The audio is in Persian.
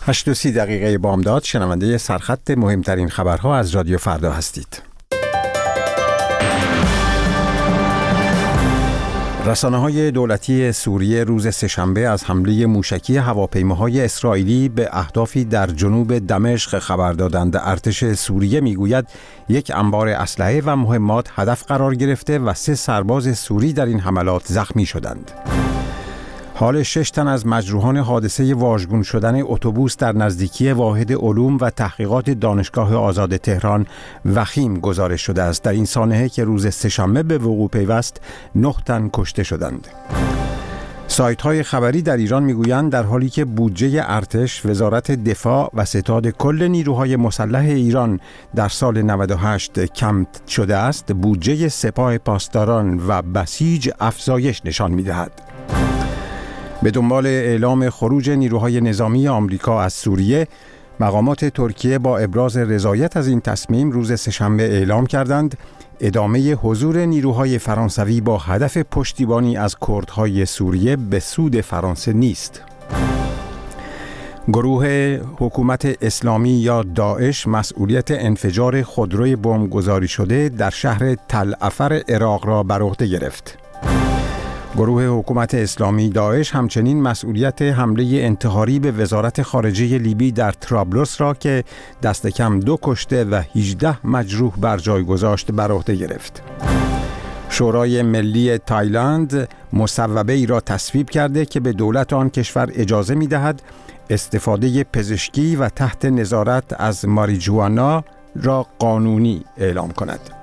8:30 بامداد شنونده سرخط مهمترین خبرها از رادیو فردا هستید. رسانه‌های دولتی سوریه روز سه‌شنبه از حمله موشکی هواپیماهای اسرائیلی به اهدافی در جنوب دمشق خبر دادند. ارتش سوریه میگوید یک انبار اسلحه و مهمات هدف قرار گرفته و 3 سرباز سوری در این حملات زخمی شدند. حال 6 تن از مجروحان حادثه واژگون شدن اتوبوس در نزدیکی واحد علوم و تحقیقات دانشگاه آزاد تهران وخیم گزارش شده است. در این سانحه که روز سه‌شنبه به وقوع پیوست 9 تن کشته شدند. سایت‌های خبری در ایران میگویند در حالی که بودجه ارتش، وزارت دفاع و ستاد کل نیروهای مسلح ایران در سال 98 کم شده است، بودجه سپاه پاسداران و بسیج افزایش نشان می‌دهد. به دنبال اعلام خروج نیروهای نظامی آمریکا از سوریه، مقامات ترکیه با ابراز رضایت از این تصمیم روز سه‌شنبه اعلام کردند ادامه حضور نیروهای فرانسوی با هدف پشتیبانی از کردهای سوریه به سود فرانسه نیست. گروه حکومت اسلامی یا داعش مسئولیت انفجار خودروی بمبگذاری شده در شهر تل افر عراق را بر عهده گرفت. گروه حکومت اسلامی داعش همچنین مسئولیت حمله انتحاری به وزارت خارجه لیبی در طرابلس را که دست کم 2 کشته و 18 مجروح بر جای گذاشت بر عهده گرفت. شورای ملی تایلند مصوبه ای را تصویب کرده که به دولت آن کشور اجازه می دهد استفاده پزشکی و تحت نظارت از ماریجوانا را قانونی اعلام کند.